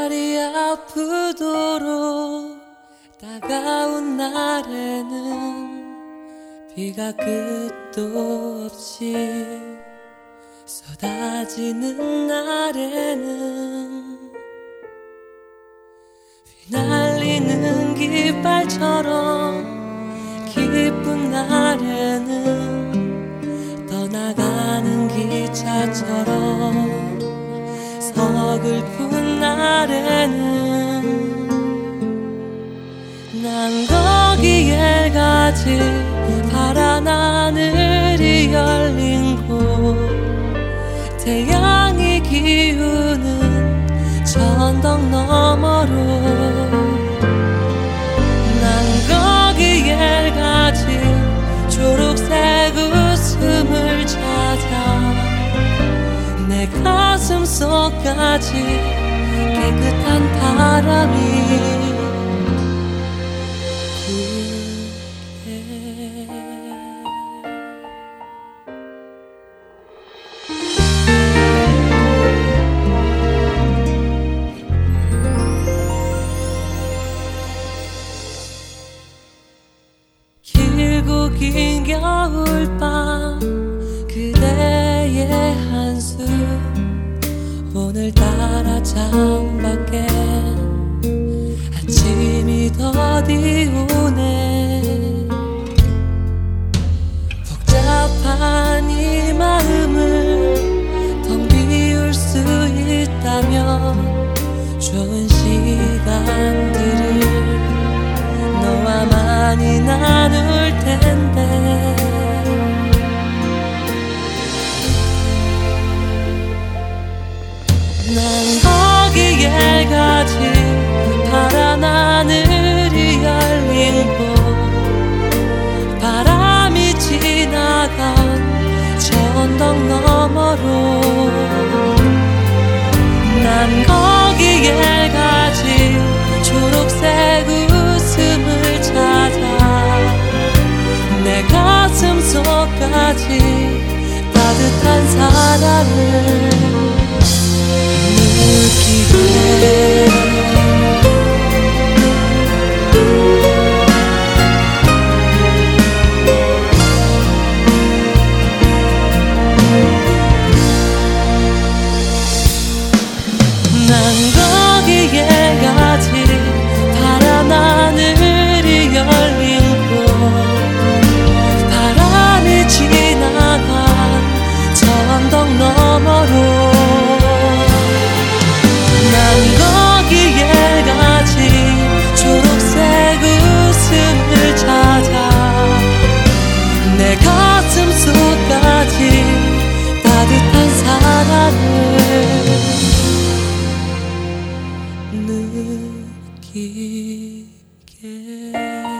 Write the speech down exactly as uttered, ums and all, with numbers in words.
발이 아프도록 따가운 날에는 비가 끝도 없이 쏟아지는 날에는 휘날리는 깃발처럼 기쁜 날에는 떠나가는 기차처럼 서글픈 날에는 난 거기에 가지 파란 하늘이 열린 곳 태양이 기우는 천덕 너머로 난 거기에 가지 초록색 웃음을 찾아 내 가슴 속까지 깨끗한 바람이 길고 긴 겨울밤 그대의 한숨 오늘따라 창밖에 아침이 더디 오네 복잡한 이 마음을 텅 비울 수 있다면 좋은 시간들을 너와 많이 나눌 텐데 난 거기에 가지 파란 하늘이 열린 곳 바람이 지나간 천덕 너머로 난 거기에 가지 초록색 웃음을 찾아 내 가슴 속까지 따뜻한 사랑을 느끼게 난 거기에 가지 파란 하늘이 열린 곳 바람이 지나간 천덕 너머로 난 거기에 가지 초록색 웃음을 찾아 내 가슴 속까지 따뜻한 사랑을 느끼게